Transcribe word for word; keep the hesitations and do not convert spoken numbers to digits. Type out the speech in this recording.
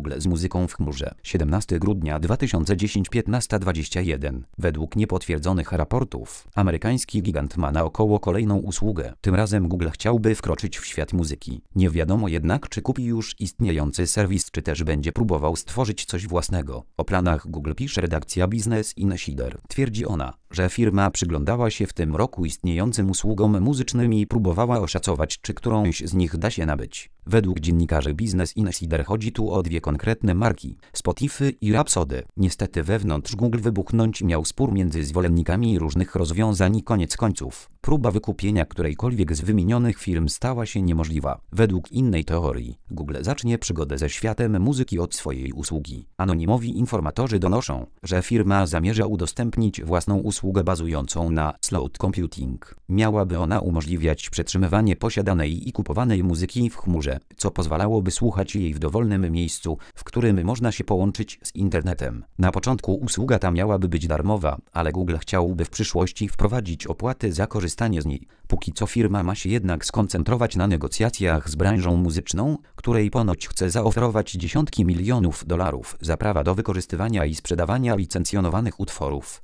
Google z muzyką w chmurze. siedemnastego grudnia dwa tysiące dziesiątego piętnaście dwadzieścia jeden. Według niepotwierdzonych raportów, amerykański gigant ma na około kolejną usługę. Tym razem Google chciałby wkroczyć w świat muzyki. Nie wiadomo jednak, czy kupi już istniejący serwis, czy też będzie próbował stworzyć coś własnego. O planach Google pisze redakcja Business Insider. Twierdzi ona, że firma przyglądała się w tym roku istniejącym usługom muzycznym i próbowała oszacować, czy którąś z nich da się nabyć. Według dziennikarzy Business Insider chodzi tu o dwie konkretne marki, Spotify i Rhapsody. Niestety wewnątrz Google wybuchnąć miał spór między zwolennikami różnych rozwiązań i koniec końców próba wykupienia którejkolwiek z wymienionych firm stała się niemożliwa. Według innej teorii, Google zacznie przygodę ze światem muzyki od swojej usługi. Anonimowi informatorzy donoszą, że firma zamierza udostępnić własną usługę bazującą na cloud computing. Miałaby ona umożliwiać przetrzymywanie posiadanej i kupowanej muzyki w chmurze, co pozwalałoby słuchać jej w dowolnym miejscu, w którym można się połączyć z internetem. Na początku usługa ta miałaby być darmowa, ale Google chciałby w przyszłości wprowadzić opłaty za korzystanie z niej. Póki co firma ma się jednak skoncentrować na negocjacjach z branżą muzyczną, której ponoć chce zaoferować dziesiątki milionów dolarów za prawa do wykorzystywania i sprzedawania licencjonowanych utworów.